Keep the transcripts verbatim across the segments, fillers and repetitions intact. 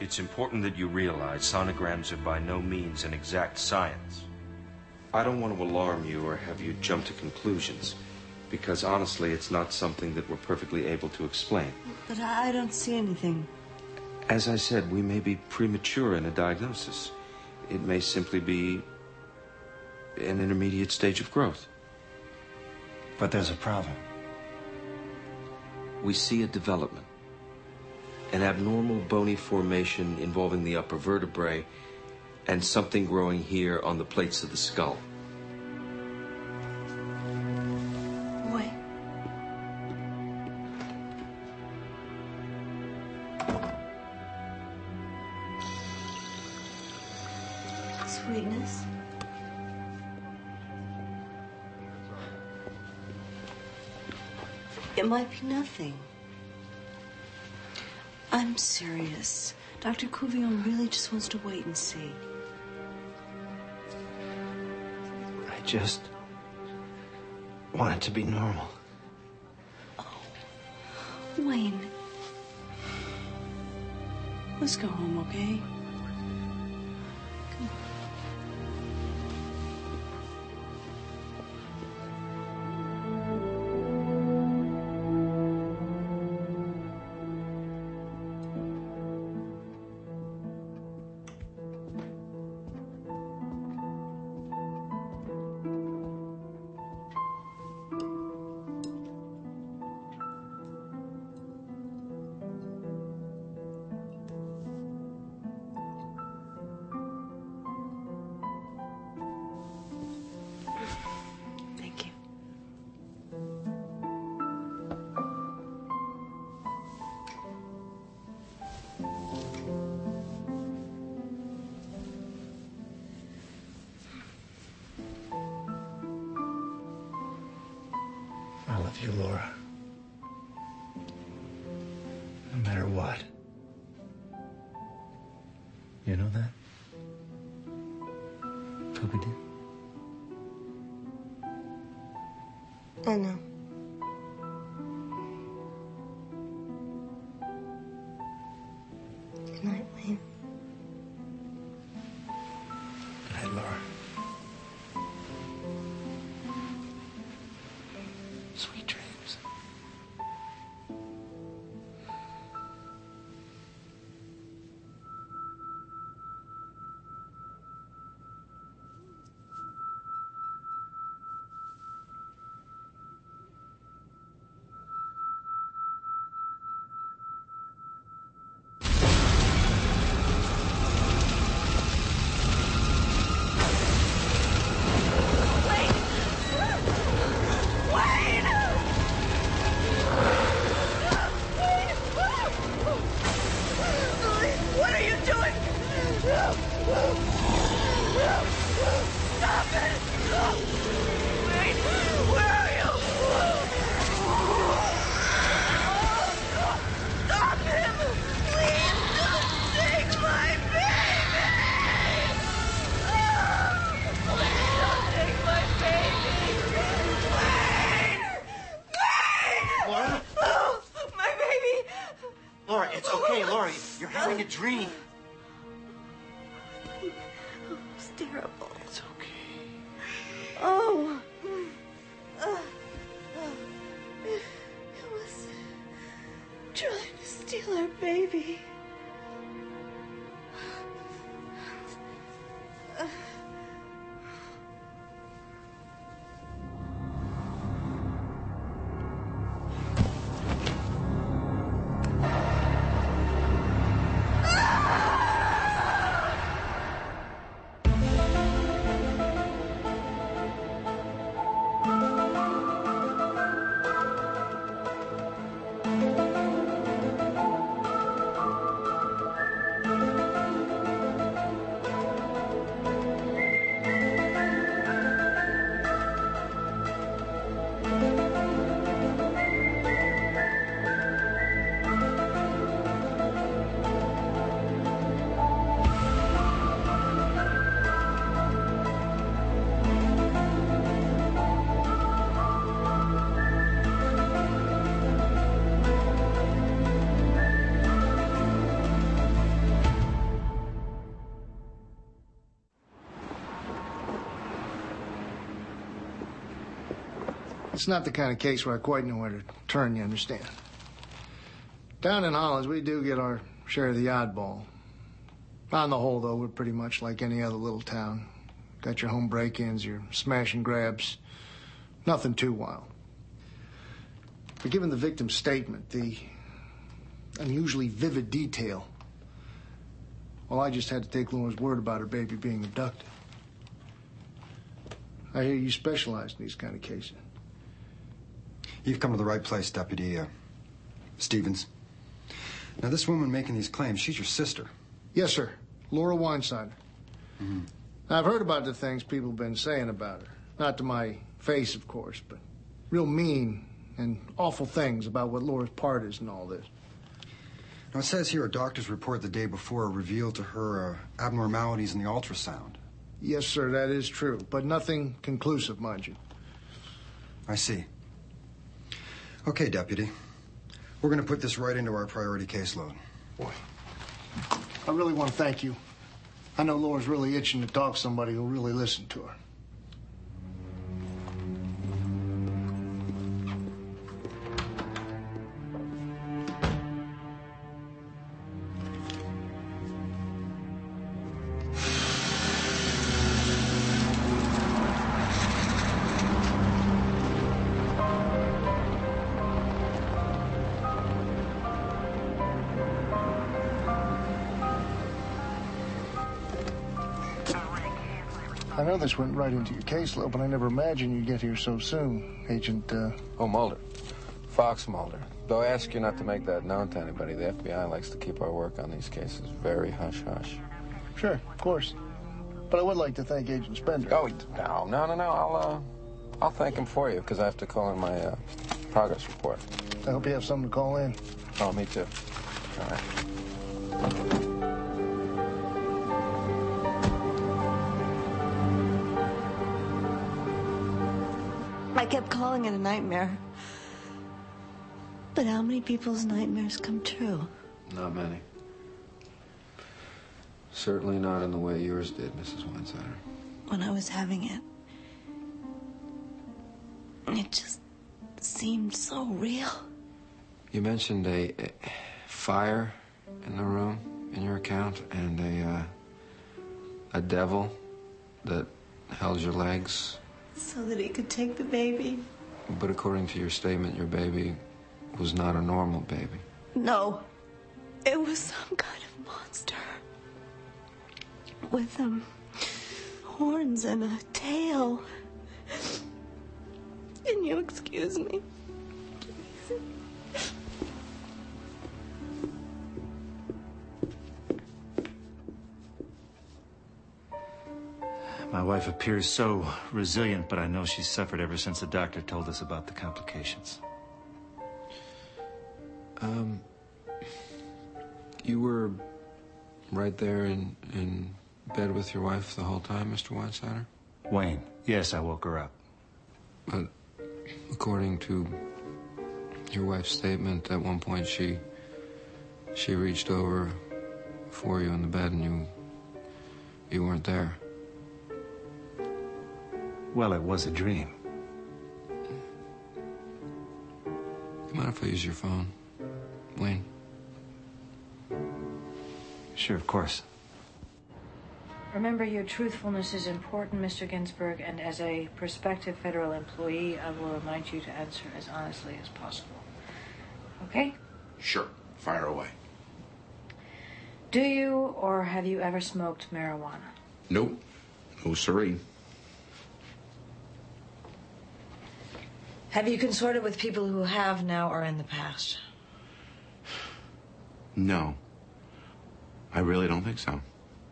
It's important that you realize sonograms are by no means an exact science. I don't want to alarm you or have you jump to conclusions, because honestly, it's not something that we're perfectly able to explain. But I don't see anything. As I said, we may be premature in a diagnosis. It may simply be an intermediate stage of growth. But there's a problem. We see a development. An abnormal bony formation involving the upper vertebrae and something growing here on the plates of the skull. Wait. Sweetness. It might be nothing. I'm serious. Doctor Couvillon really just wants to wait and see. I just want it to be normal. Oh, Wayne. Let's go home, okay? Come on. I love you, Laura. No matter what. You know that? Toby did? I know. Good night, Wayne. Good night, Laura. Sweet dreams. Laura, it's okay, Laura. You're having a dream. It's terrible. It's okay. Oh. Uh, uh, it was trying to steal our baby. Uh, It's not the kind of case where I quite know where to turn, you understand. Down in Hollis, we do get our share of the oddball. On the whole, though, we're pretty much like any other little town. Got your home break-ins, your smash and grabs. Nothing too wild. But given the victim's statement, the unusually vivid detail, well, I just had to take Laura's word about her baby being abducted. I hear you specialize in these kind of cases. You've come to the right place, Deputy uh, Stevens. Now, this woman making these claims, she's your sister. Yes, sir. Laura Weinsider. Mm-hmm. Now, I've heard about the things people have been saying about her. Not to my face, of course, but real mean and awful things about what Laura's part is in all this. Now, it says here a doctor's report the day before revealed to her uh, abnormalities in the ultrasound. Yes, sir, that is true, but nothing conclusive, mind you. I see. Okay, Deputy. We're going to put this right into our priority caseload. Boy, I really want to thank you. I know Laura's really itching to talk to somebody who'll really listen to her. I know this went right into your caseload, but I never imagined you'd get here so soon, Agent, uh... Oh, Mulder. Fox Mulder. Though I ask you not to make that known to anybody, the F B I likes to keep our work on these cases very hush-hush. Sure, of course. But I would like to thank Agent Spender. Oh, no, no, no, no. I'll, uh, I'll thank him for you, because I have to call in my, uh, progress report. I hope you have something to call in. Oh, me too. All right. I kept calling it a nightmare. But how many people's nightmares come true? Not many. Certainly not in the way yours did, Missus Weinsider. When I was having it, it just seemed so real. You mentioned a, a fire in the room in your account and a, uh, a devil that held your legs. So that he could take the baby. But according to your statement, your baby was not a normal baby. No. It was some kind of monster. With, um, horns and a tail. Can you excuse me? My wife appears so resilient, but I know she's suffered ever since the doctor told us about the complications. Um, you were right there in, in bed with your wife the whole time, Mister Weinsider? Wayne, yes, I woke her up. But according to your wife's statement, at one point she she reached over for you in the bed and you you weren't there. Well, it was a dream. You mind if I use your phone, Wayne? Sure, of course. Remember, your truthfulness is important, Mister Ginsburg, and as a prospective federal employee, I will remind you to answer as honestly as possible. Okay? Sure. Fire away. Do you or have you ever smoked marijuana? Nope. No siree. Have you consorted with people who have now or in the past? No. I really don't think so.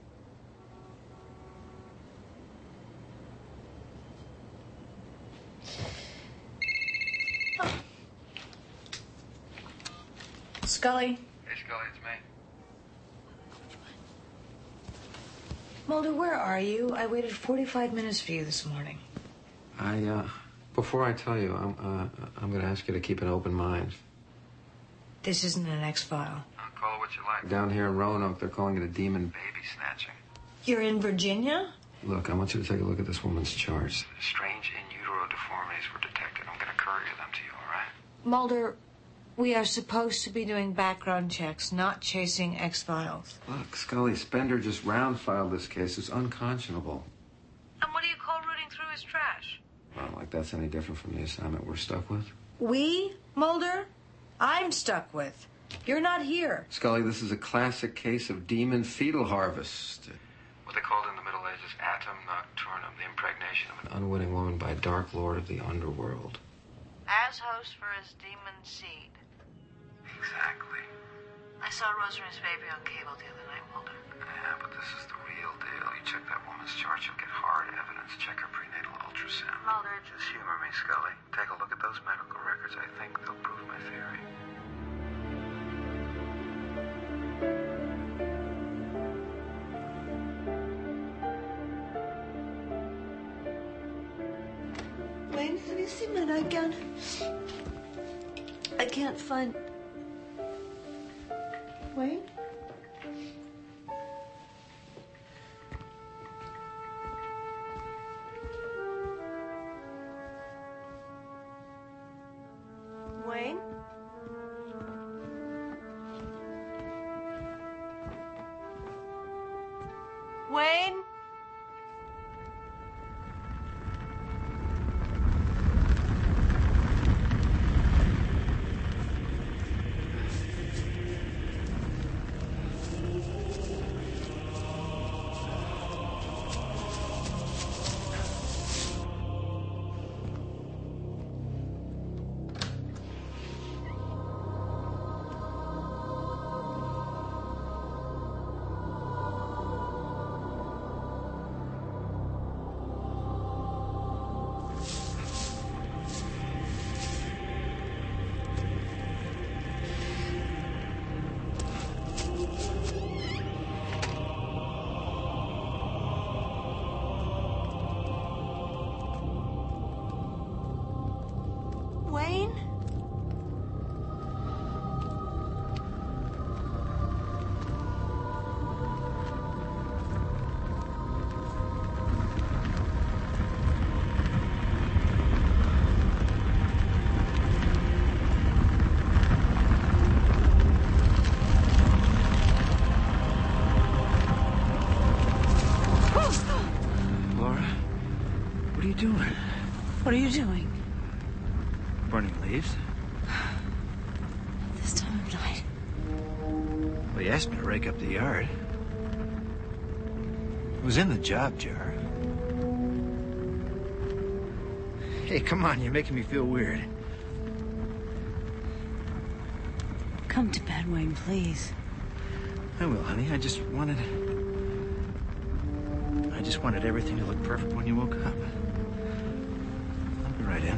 Scully? Hey, Scully, it's me. Mulder, where are you? I waited forty-five minutes for you this morning. I, uh, before I tell you, I'm, uh, I'm going to ask you to keep an open mind. This isn't an X-file. I'll call it what you like. Down here in Roanoke, they're calling it a demon baby snatching. You're in Virginia? Look, I want you to take a look at this woman's charts. Strange in utero deformities were detected. I'm going to courier them to you, all right? Mulder, we are supposed to be doing background checks, not chasing X-Files. Look, Scully, Spender just round-filed this case. It's unconscionable. And what do you call rooting through his trash? Well, like that's any different from the assignment we're stuck with? We, Mulder? I'm stuck with. You're not here. Scully, this is a classic case of demon fetal harvest. What they called in the Middle Ages atom nocturnum, the impregnation of An unwitting woman by a dark lord of the underworld. As host for his demon seed. Exactly. I saw Rosemary's Baby on cable the other night, Mulder. Yeah, but this is the real deal. You check that woman's chart, you'll get hard evidence. Check her prenatal ultrasound. Mulder. Just humor me, Scully. Take a look at those medical records. I think they'll prove my theory. Wayne, have you seen my nightgown? I can't find... Wayne? Wayne? Wayne? Wayne? Laura, what are you doing? What are you doing? Burning leaves? This time of night. Well, you asked me to rake up the yard. It was in the job jar. Hey, come on, you're making me feel weird. Come to bed, Wayne, please. I will, honey. I just wanted... I just wanted everything to look perfect when you woke up. I'll be right in.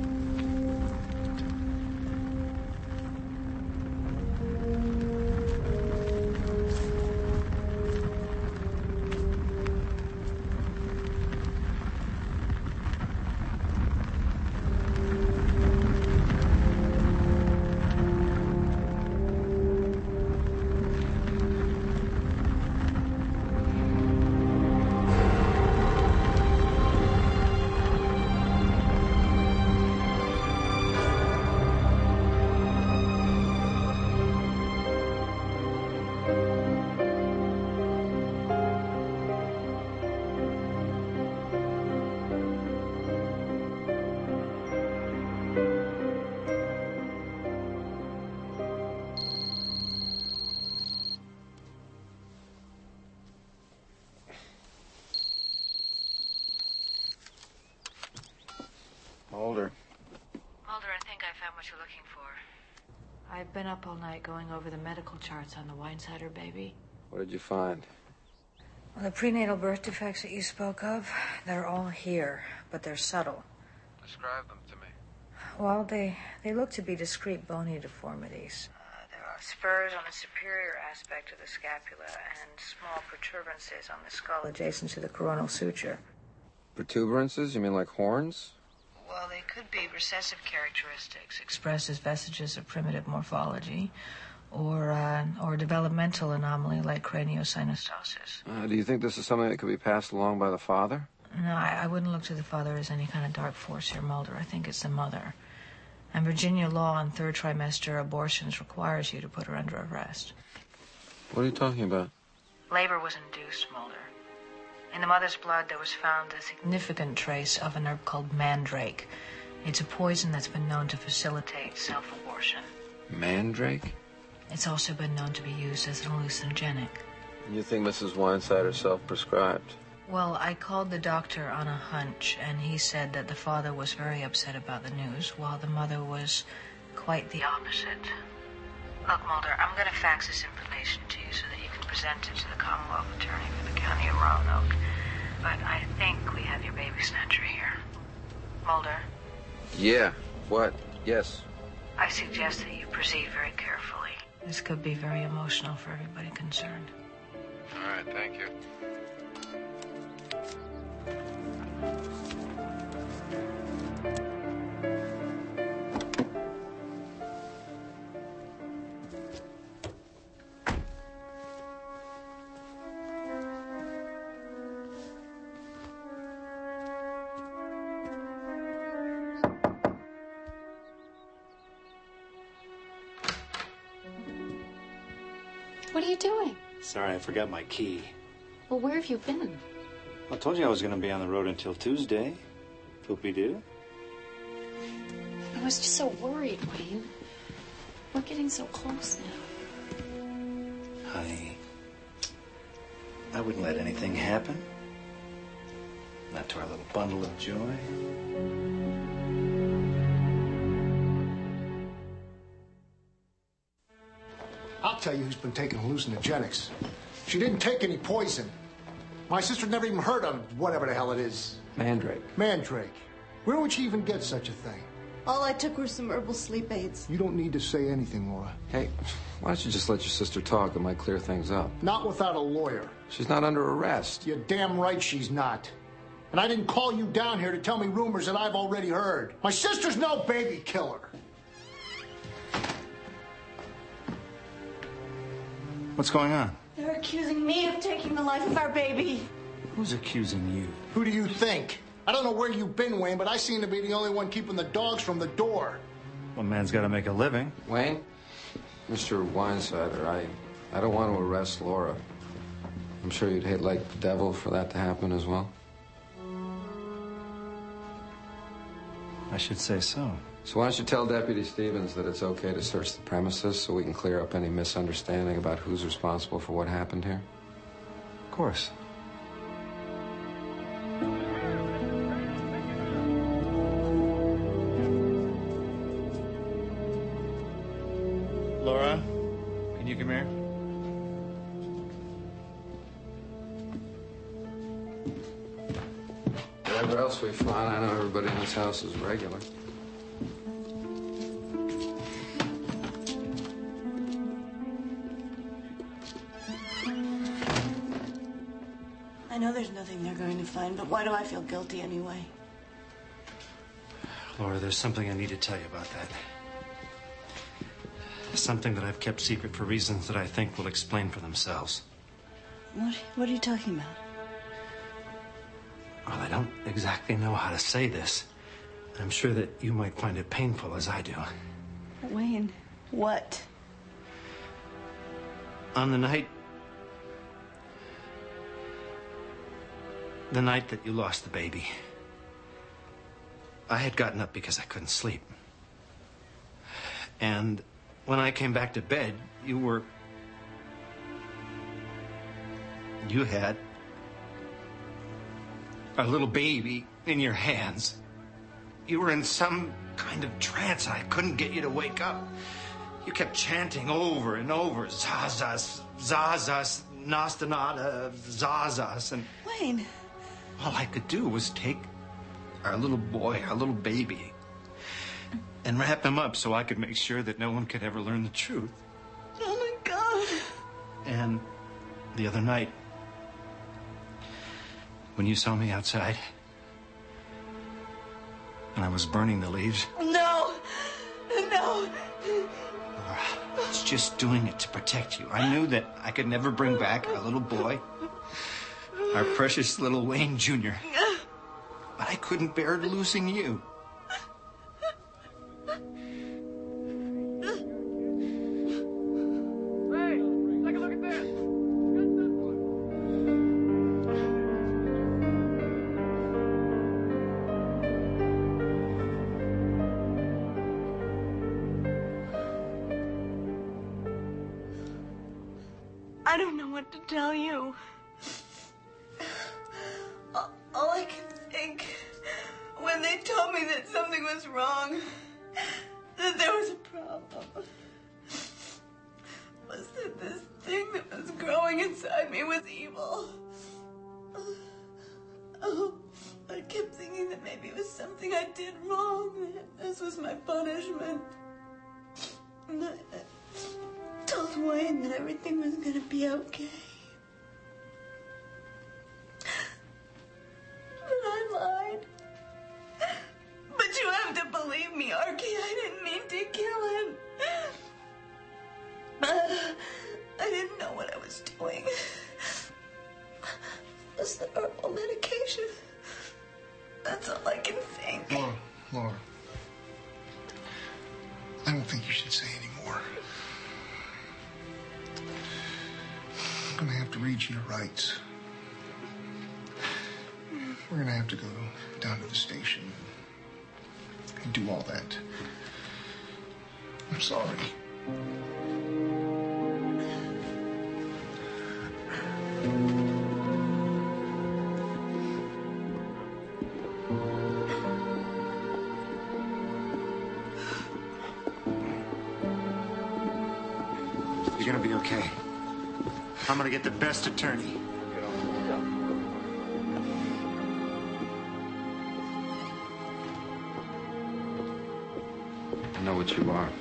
Mulder. Mulder, I think I found what you're looking for. I've been up all night going over the medical charts on the Weinsider baby. What did you find? Well, the prenatal birth defects that you spoke of, they're all here, but they're subtle. Describe them to me. Well, they, they look to be discrete bony deformities. Uh, there are spurs on the superior aspect of the scapula and small protuberances on the skull adjacent to the coronal suture. Protuberances? You mean like horns? Well, they could be recessive characteristics expressed as vestiges of primitive morphology, or uh, or or developmental anomaly like craniosynostosis. Uh, do you think this is something that could be passed along by the father? No, I, I wouldn't look to the father as any kind of dark force here, Mulder. I think it's the mother. And Virginia law on third trimester abortions requires you to put her under arrest. What are you talking about? Labor was induced, Mulder. In the mother's blood, there was found a significant trace of an herb called mandrake. It's a poison that's been known to facilitate self-abortion. Mandrake? It's also been known to be used as an hallucinogenic. You think Missus Weinsider self-prescribed? Well, I called the doctor on a hunch, and he said that the father was very upset about the news, while the mother was quite the opposite. Look, Mulder, I'm going to fax this information to you so that you can present it to the Commonwealth Attorney for the County of Roanoke. But I think we have your baby snatcher here. Mulder? Yeah. What? Yes. I suggest that you proceed very carefully. This could be very emotional for everybody concerned. All right, thank you. What are you doing? Sorry, I forgot my key. Well, where have you been? I told you I was going to be on the road until Tuesday. Poopy-doo. I was just so worried, Wayne. We're getting so close now. Honey, I wouldn't let anything happen. Not to our little bundle of joy. I'll tell you who's been taking hallucinogenics. She didn't take any poison. My sister never even heard of whatever the hell it is. Mandrake. Mandrake. Where would she even get such a thing? All I took were some herbal sleep aids. You don't need to say anything, Laura. Hey, why don't you just let your sister talk? It might clear things up. Not without a lawyer. She's not under arrest. You're damn right she's not. And I didn't call you down here to tell me rumors that I've already heard. My sister's no baby killer. What's going on? They're accusing me of taking the life of our baby. Who's accusing you? Who do you think? I don't know where you've been, Wayne, but I seem to be the only one keeping the dogs from the door. Well, man's got to make a living. Wayne? Mister Weinsider, I, I don't want to arrest Laura. I'm sure you'd hate like the devil for that to happen as well. I should say so. So why don't you tell Deputy Stevens that it's okay to search the premises so we can clear up any misunderstanding about who's responsible for what happened here? Of course. Laura, can you come here? Whatever else we find, I know everybody in this house is regular. I know there's nothing they're going to find, but why do I feel guilty anyway? Laura, there's something I need to tell you about that. Something that I've kept secret for reasons that I think will explain for themselves. What, what are you talking about? Well, I don't exactly know how to say this. I'm sure that you might find it painful as I do. Wayne, what? On the night... The night that you lost the baby, I had gotten up because I couldn't sleep. And when I came back to bed, you were... You had a little baby in your hands. You were in some kind of trance. I couldn't get you to wake up. You kept chanting over and over, Zazas, Zazas, Nastanada, Zazas, and... Wayne... All I could do was take our little boy, our little baby, and wrap him up so I could make sure that no one could ever learn the truth. Oh, my God. And the other night, when you saw me outside, and I was burning the leaves... No! No! Laura, it's just... just doing it to protect you. I knew that I could never bring back our little boy, our precious little Wayne Junior But I couldn't bear losing you. I don't know what to tell you. All, all I can think, when they told me that something was wrong, that there was a problem, was that this thing that was growing inside me was evil. Oh, I kept thinking that maybe it was something I did wrong, that this was my punishment. And I, I told Wayne that everything was gonna be okay. But I lied. But you have to believe me, Archie. I didn't mean to kill him. Uh, I didn't know what I was doing. It was the herbal medication. That's all I can think. Laura, Laura. I don't think you should say any more. I'm gonna have to read you your rights. We're gonna have to go down to the station and do all that. I'm sorry. You're gonna be okay. I'm gonna get the best attorney. I know what you are.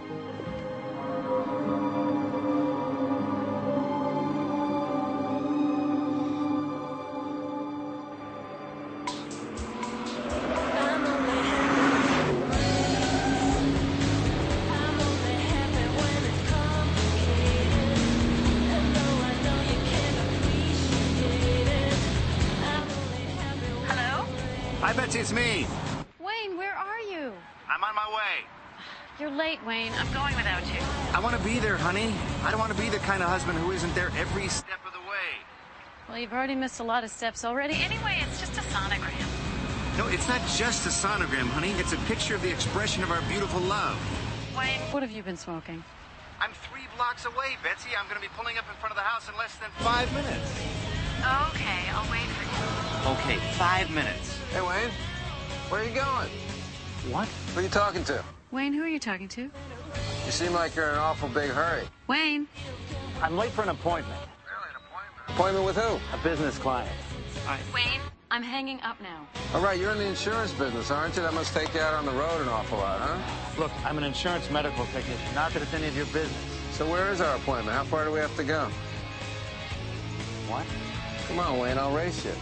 Hi, Betsy, it's me. Wayne, where are you? I'm on my way. You're late, Wayne. I'm going without you. I want to be there, honey. I don't want to be the kind of husband who isn't there every step of the way. Well, you've already missed a lot of steps already. Anyway, it's just a sonogram. No, it's not just a sonogram, honey. It's a picture of the expression of our beautiful love. Wayne, what have you been smoking? I'm three blocks away, Betsy. I'm going to be pulling up in front of the house in less than five minutes. Okay, I'll wait for you. Okay, five minutes. Hey, Wayne, where are you going? What? Who are you talking to? Wayne, who are you talking to? You seem like you're in an awful big hurry. Wayne. I'm late for an appointment. Really, an appointment? Appointment with who? A business client. I... Wayne, I'm hanging up now. All right, you're in the insurance business, aren't you? That must take you out on the road an awful lot, huh? Look, I'm an insurance medical technician. Not that it's any of your business. So where is our appointment? How far do we have to go? What? Come on, Wayne, I'll race you.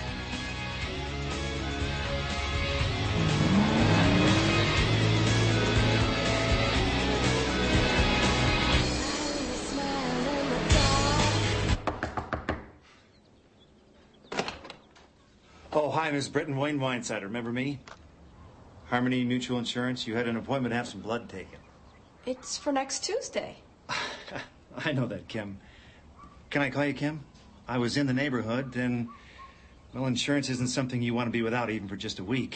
Oh, hi, Miss Britton. Wayne Weinsider. Remember me? Harmony Mutual Insurance. You had an appointment to have some blood taken. It's for next Tuesday. I know that, Kim. Can I call you Kim? I was in the neighborhood, and, well, insurance isn't something you want to be without even for just a week.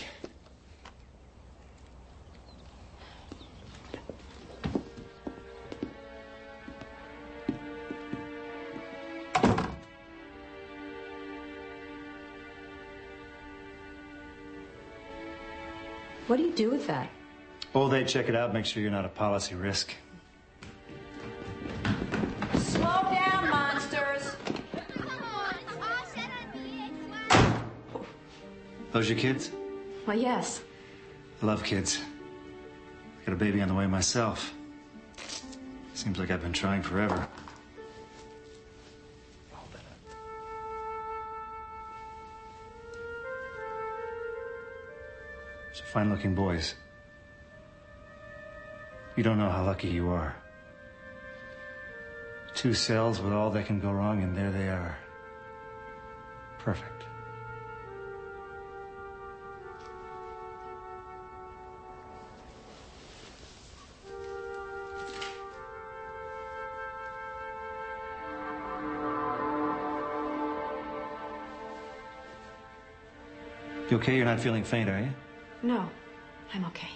What do you do with that? Oh, they check it out, make sure you're not a policy risk. Slow down, monsters. Those your kids? Why, yes. I love kids. Got a baby on the way myself. Seems like I've been trying forever. Hold that up. So fine-looking boys. You don't know how lucky you are. Two cells with all that can go wrong, and there they are. Perfect. You okay? You're not feeling faint, are you? No, I'm okay.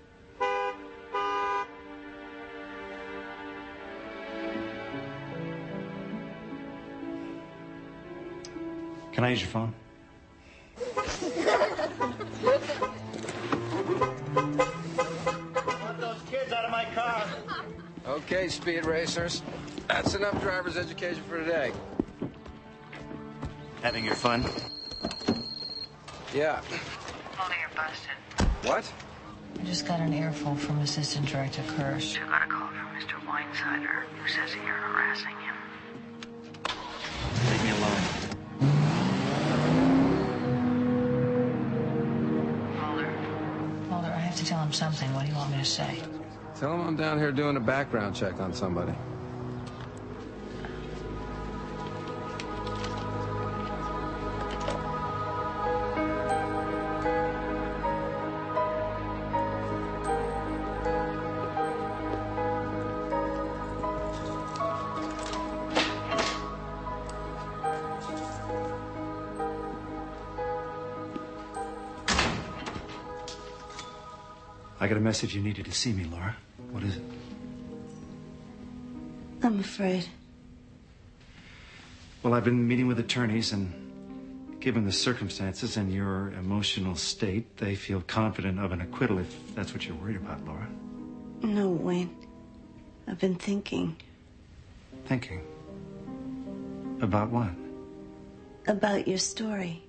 Can I use your phone? Want those kids out of my car. Okay, speed racers. That's enough driver's education for today. Having your fun? Yeah. Only you're busted. What? I just got an earful from Assistant Director Kirsch. I got a call from Mister Weinsider, who says that you're harassing him. Leave me alone. Mulder. Mulder, I have to tell him something. What do you want me to say? Tell him I'm down here doing a background check on somebody. I got a message you needed to see me, Laura. What is it? I'm afraid. Well, I've been meeting with attorneys, and given the circumstances and your emotional state, they feel confident of an acquittal, if that's what you're worried about, Laura. No, Wayne. I've been thinking. Thinking? About what? About your story.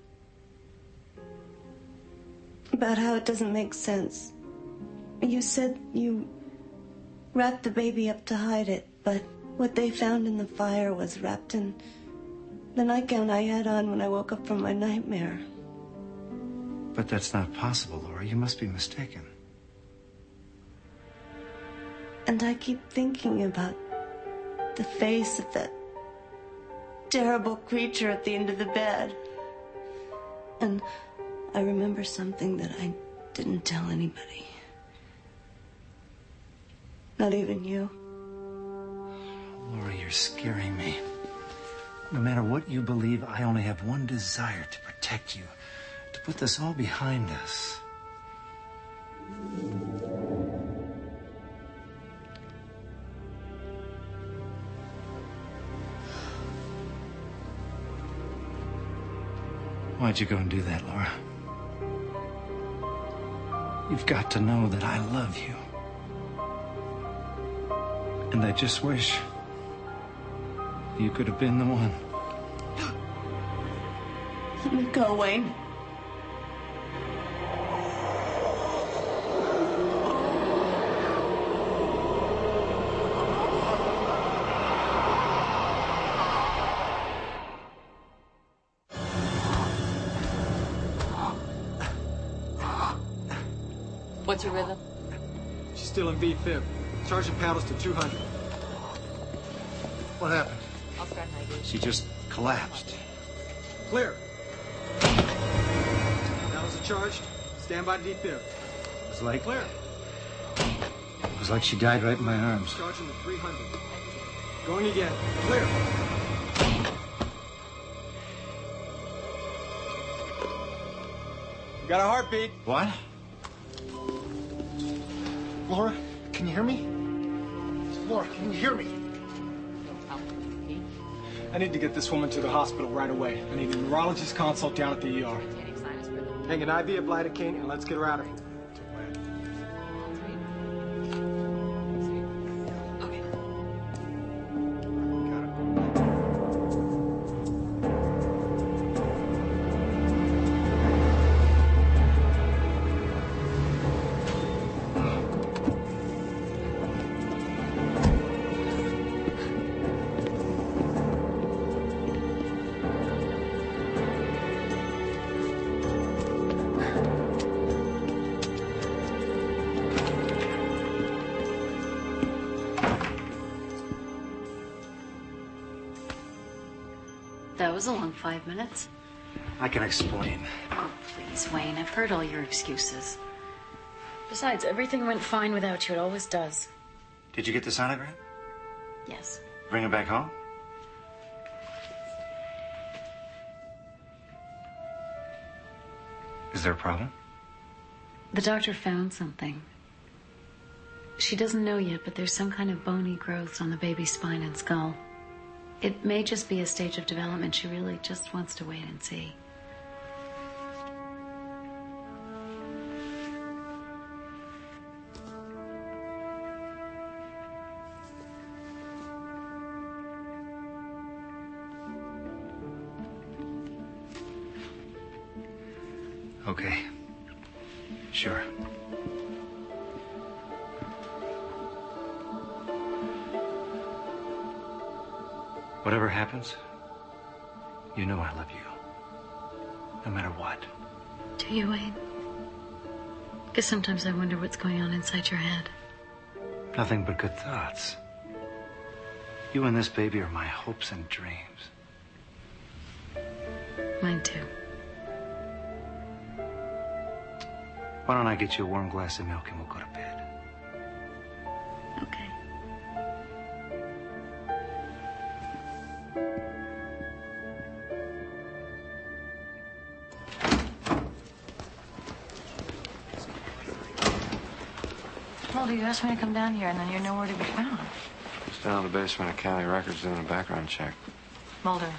About how it doesn't make sense. You said you wrapped the baby up to hide it, but what they found in the fire was wrapped in the nightgown I had on when I woke up from my nightmare. But that's not possible, Laura. You must be mistaken. And I keep thinking about the face of that terrible creature at the end of the bed. And I remember something that I didn't tell anybody. Not even you. Laura, you're scaring me. No matter what you believe, I only have one desire: to protect you, to put this all behind us. Why'd you go and do that, Laura? You've got to know that I love you. And I just wish you could have been the one. Let me go, Wayne. What's your rhythm? She's still in V fib. Charging paddles to two hundred. What happened? I'll start my duty. She just collapsed. Clear. Paddles are charged. Stand by D fib. It was like... Clear. It was like she died right in my arms. Charging to three hundred. Going again. Clear. You got a heartbeat. What? Laura, can you hear me? Laura, can you hear me? I need to get this woman to the hospital right away. I need a neurologist consult down at the E R. Hang an I V of lidocaine and let's get her out of here. That was a long five minutes. I can explain. Oh, please, Wayne. I've heard all your excuses. Besides, everything went fine without you. It always does. Did you get the sonogram? Yes. Bring it back home? Is there a problem? The doctor found something. She doesn't know yet, but there's some kind of bony growths on the baby's spine and skull. It may just be a stage of development. She really just wants to wait and see. Okay. Sure. Whatever happens, you know I love you. No matter what. Do you, Wayne? Because sometimes I wonder what's going on inside your head. Nothing but good thoughts. You and this baby are my hopes and dreams. Mine too. Why don't I get you a warm glass of milk and we'll go to bed? Okay. Mulder, you asked me to come down here, and then you're nowhere to be found. Just down in the basement of County Records doing a background check. Mulder,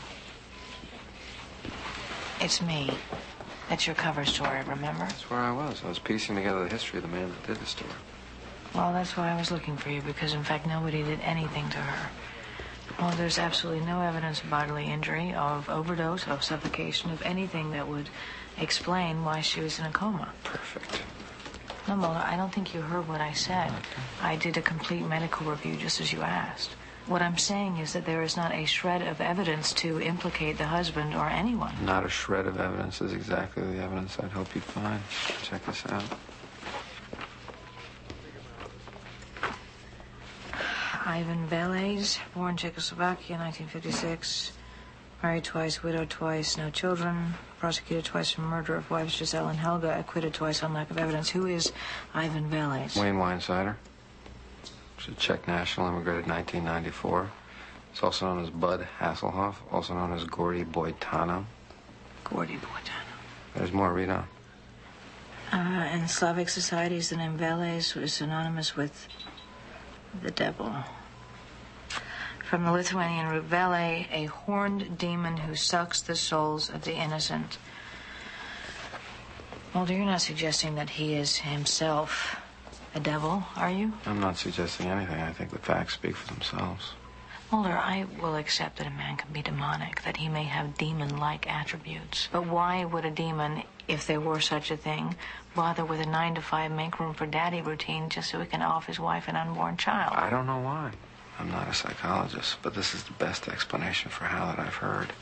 it's me. That's your cover story, remember? That's where I was. I was piecing together the history of the man that did the story. Well, that's why I was looking for you, because, in fact, nobody did anything to her. Well, there's absolutely no evidence of bodily injury, of overdose, of suffocation, of anything that would explain why she was in a coma. Perfect. No, Mulder, I don't think you heard what I said. I did a complete medical review just as you asked. What I'm saying is that there is not a shred of evidence to implicate the husband or anyone. Not a shred of evidence is exactly the evidence I'd hope you'd find. Check this out. Ivan Velez, born Czechoslovakia, nineteen fifty-six. Married twice, widowed twice, no children. Prosecuted twice for murder of wives Giselle and Helga. Acquitted twice on lack of evidence. Who is Ivan Velez? Wayne Weinsider. He's a Czech national, immigrated in nineteen ninety-four. He's also known as Bud Hasselhoff, also known as Gordy Boitano. Gordy Boitano. There's more, read on. Uh, in Slavic societies, the name Velez was synonymous with the devil. From the Lithuanian root vele, a horned demon who sucks the souls of the innocent. Mulder, you're not suggesting that he is himself a devil, are you? I'm not suggesting anything. I think the facts speak for themselves. Mulder, I will accept that a man can be demonic, that he may have demon-like attributes. But why would a demon, if there were such a thing, bother with a nine to five make room for daddy routine just so he can off his wife an unborn child? I don't know why. I'm not a psychologist, but this is the best explanation for how that I've heard.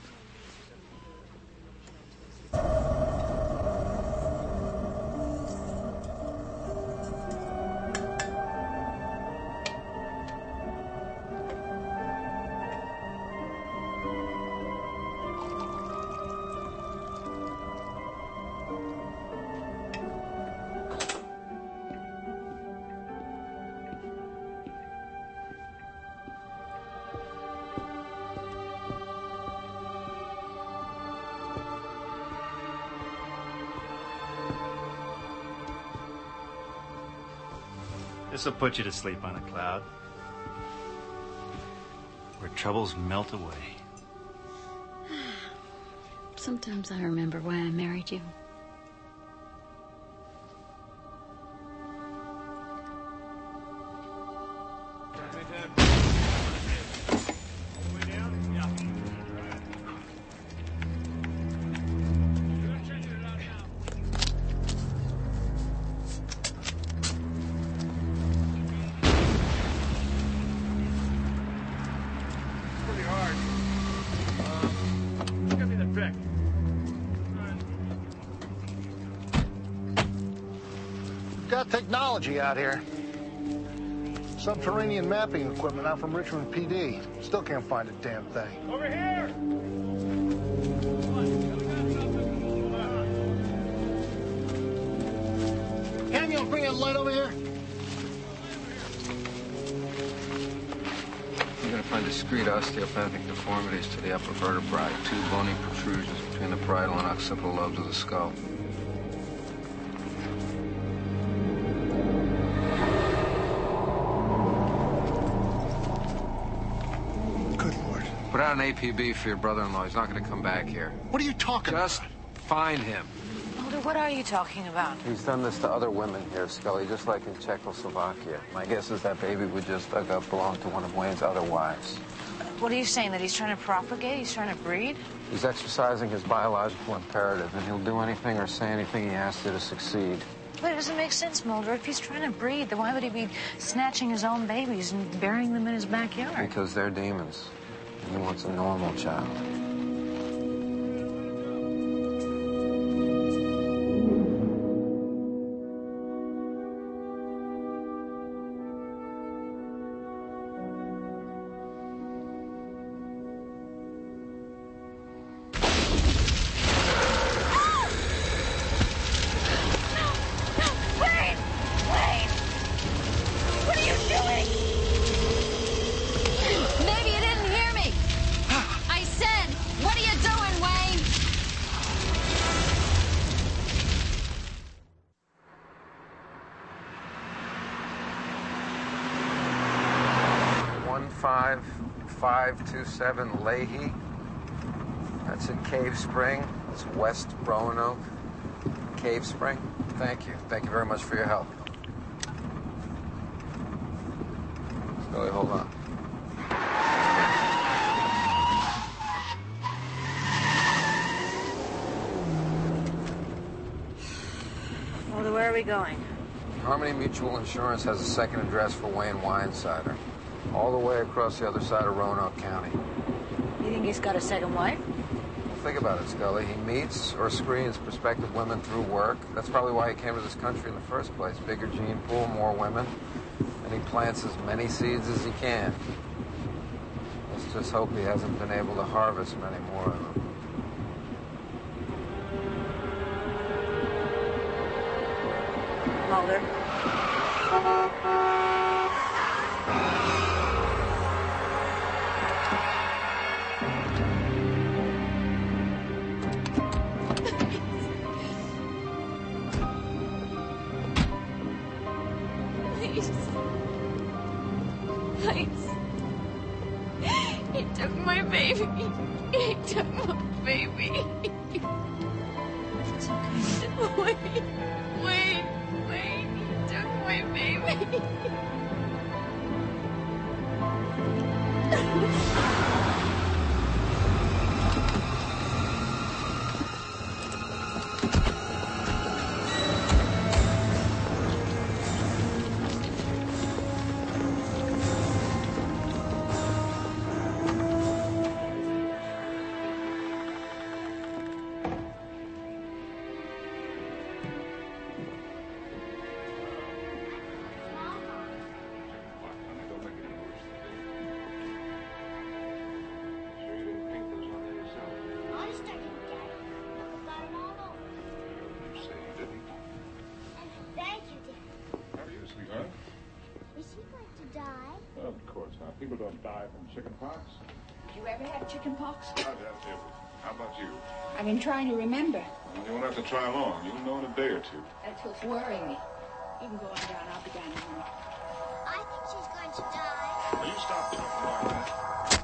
This'll put you to sleep on a cloud, where troubles melt away. Sometimes I remember why I married you. Got technology out here. Subterranean mapping equipment out from Richmond P D. Still can't find a damn thing. Over here! you gonna bring that light over here? You're going to find discrete osteopathic deformities to the upper vertebrae, two bony protrusions between the parietal and occipital lobes of the skull. Good Lord. Put out an A P B for your brother-in-law. He's not going to come back here. What are you talking Just about? Just find him. Mulder, what are you talking about? He's done this to other women here, Scully, just like in Czechoslovakia. My guess is that baby we just dug up belonged to one of Wayne's other wives. What are you saying, that he's trying to propagate? He's trying to breed? He's exercising his biological imperative, and he'll do anything or say anything he has to to succeed. But it doesn't make sense, Mulder. If he's trying to breed, then why would he be snatching his own babies and burying them in his backyard? Because they're demons, and he wants a normal child. five five two seven Leahy. That's in Cave Spring. That's West Roanoke. Cave Spring. Thank you. Thank you very much for your help. Scully, hold on. Mulder, where are we going? Harmony Mutual Insurance has a second address for Wayne Winesider. All the way across the other side of Roanoke County. You think he's got a second wife? Well, think about it, Scully. He meets or screens prospective women through work. That's probably why he came to this country in the first place. Bigger gene pool, more women. And he plants as many seeds as he can. Let's just hope he hasn't been able to harvest many more of them. Mulder. Please. Please. He took my baby. He took my baby. It's okay. Wait, wait, wait. He took my baby. People don't die from chicken pox. Did you ever have chicken pox? I've had everything. How about you? I've been trying to remember. Well, you won't have to try long. You'll know in a day or two. That's what's worrying me. You can go on down. I'll be down in a minute. I think she's going to die. Will you stop talking like that?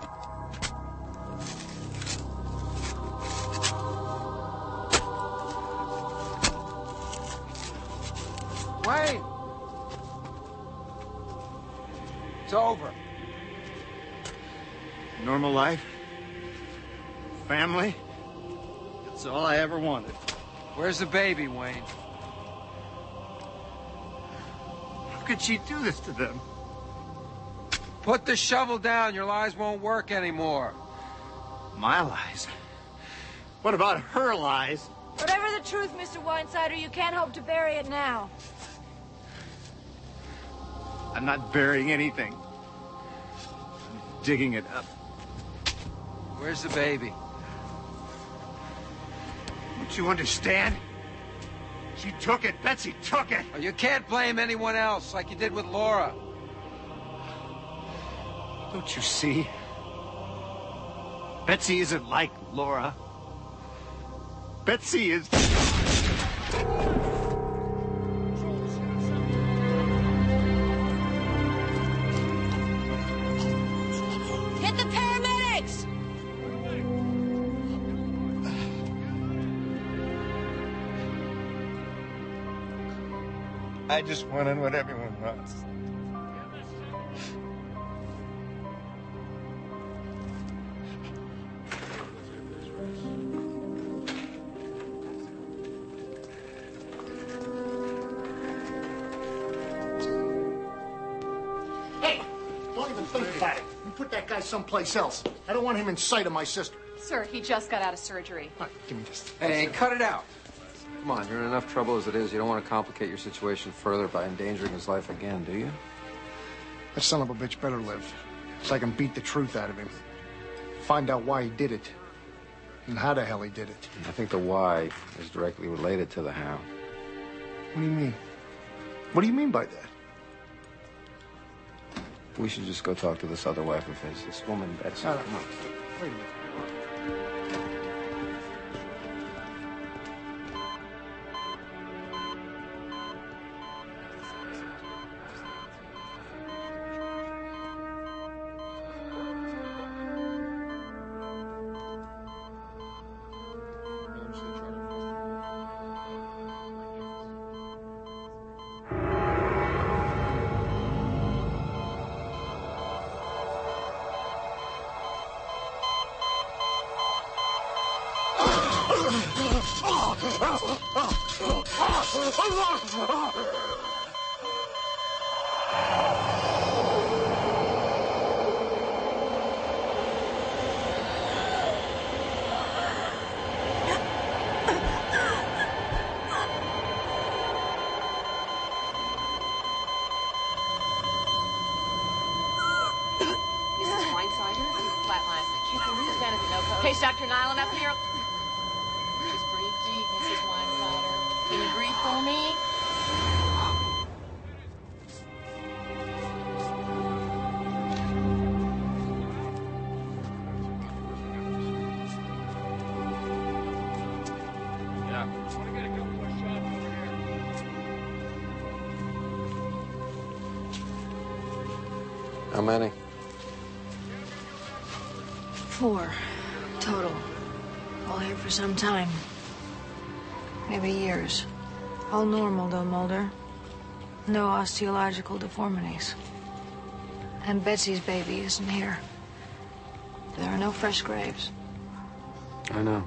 Wayne! It's over. Normal life. Family. That's all I ever wanted. Where's the baby, Wayne? How could she do this to them? Put the shovel down. Your lies won't work anymore. My lies? What about her lies? Whatever the truth, Mister Winesider, you can't hope to bury it now. I'm not burying anything. I'm digging it up. Where's the baby? Don't you understand? She took it. Betsy took it. Oh, you can't blame anyone else like you did with Laura. Don't you see? Betsy isn't like Laura. Betsy is... Hit the paramedics! I just wanted what everyone wants. Hey, don't even think about it. You put that guy someplace else. I don't want him in sight of my sister. Sir, he just got out of surgery. All right, give me this. Hey, cut it out. Come on, you're in enough trouble as it is. You don't want to complicate your situation further by endangering his life again, do you? That son of a bitch better live, so I can beat the truth out of him. Find out why he did it, and how the hell he did it. I think the why is directly related to the how. What do you mean? What do you mean by that? We should just go talk to this other wife of his, this woman, Betsy. I don't know. Wait a minute. Case Doctor Nyland up here. Just breathe deep, Missus Weinsider. Can you breathe for me? How many? Four total. All here for some time. Maybe years. All normal, though, Mulder. No osteological deformities. And Betsy's baby isn't here. There are no fresh graves. I know.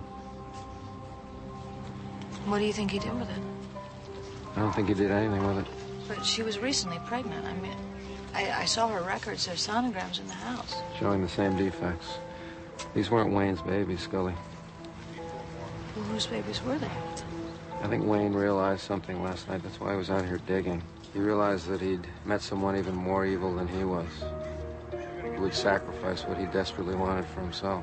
What do you think he did with it? I don't think he did anything with it. But she was recently pregnant. I mean, I, I saw her records. There's sonograms in the house. Showing the same defects. These weren't Wayne's babies, Scully. Well, whose babies were they? I think Wayne realized something last night. That's why he was out here digging. He realized that he'd met someone even more evil than he was. Who would sacrifice what he desperately wanted for himself.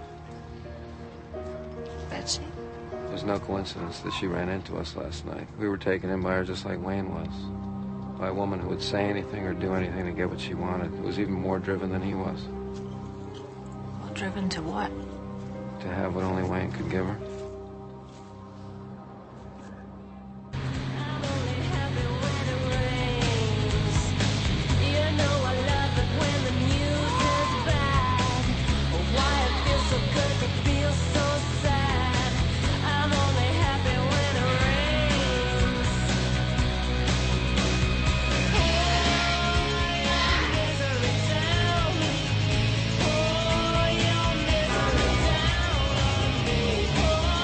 Betsy? There's no coincidence that she ran into us last night. We were taken in by her just like Wayne was. By a woman who would say anything or do anything to get what she wanted. Who was even more driven than he was. Well, driven to what? To have what only Wayne could give her. Oh,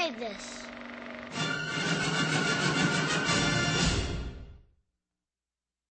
made this?